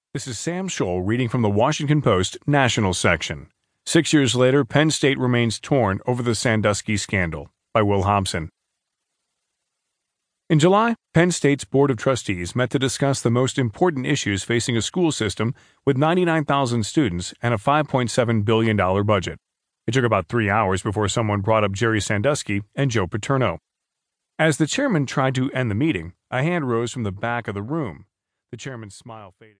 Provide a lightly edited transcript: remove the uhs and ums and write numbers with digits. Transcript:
This is Sam Scholl reading from the Washington Post National section. 6 years later, Penn State remains torn over the Sandusky scandal, by Will Hobson. In July, Penn State's Board of Trustees met to discuss the most important issues facing a school system with 99,000 students and a $5.7 billion budget. It took about 3 hours before someone brought up Jerry Sandusky and Joe Paterno. As the chairman tried to end the meeting, a hand rose from the back of the room. The chairman's smile faded.